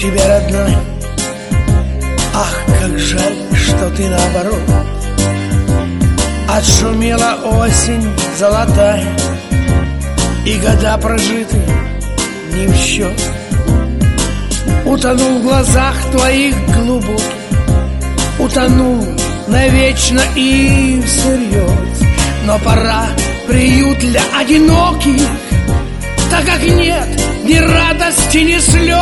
тебе, родной. Ах, как жаль, что ты наоборот. Отшумела осень золотая, и года прожиты не в счет. Утонул в глазах твоих глубоких, утонул навечно и всерьез. Но пора приют для одиноких, так как нет ни радости, ни слез.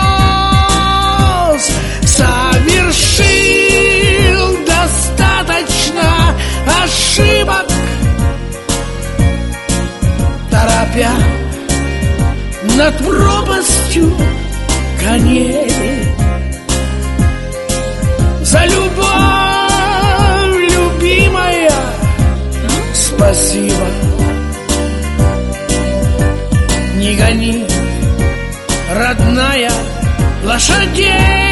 Совершил достаточно ошибок, торопя над пропастью коней. За любовь, любимая, спасибо. Не гони, родная, лошадей.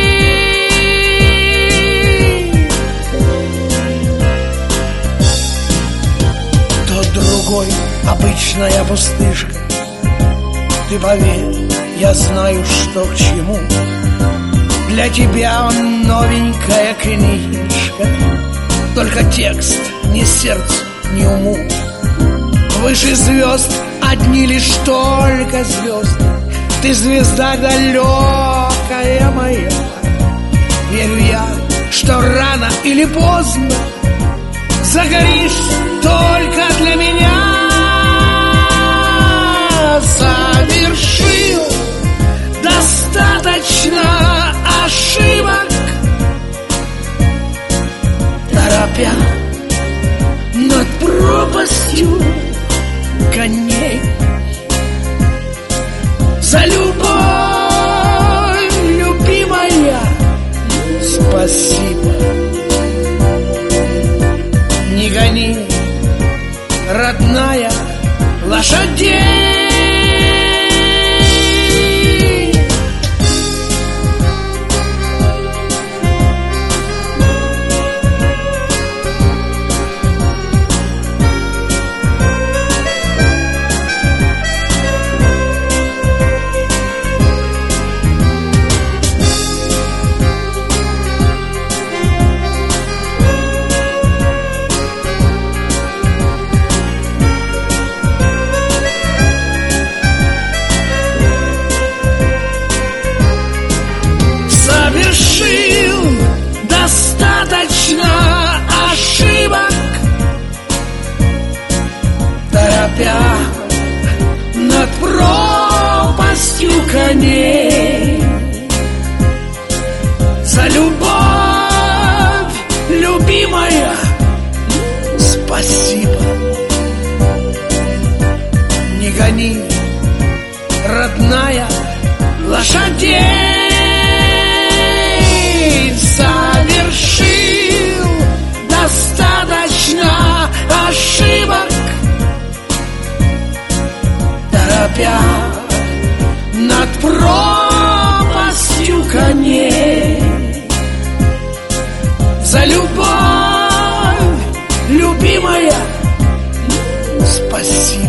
Другой, обычная пустышка. Ты поверь, я знаю, что к чему. Для тебя он новенькая книжка, только текст ни сердцу, ни уму. Выше звезд одни лишь только звезды. Ты звезда далекая моя. Верю я, что рано или поздно загоришь только для меня. Совершил достаточно ошибок, торопя над пропастью коней. За любовь, любимая, спасибо. Не гони, родная, лошадей. Достаточно ошибок, торопя над пропастью коней. За любовь, любимая, спасибо. Не гони, родная, лошадей. Совершил достаточно ошибок, торопя над пропастью коней. За любовь, любимая, спасибо.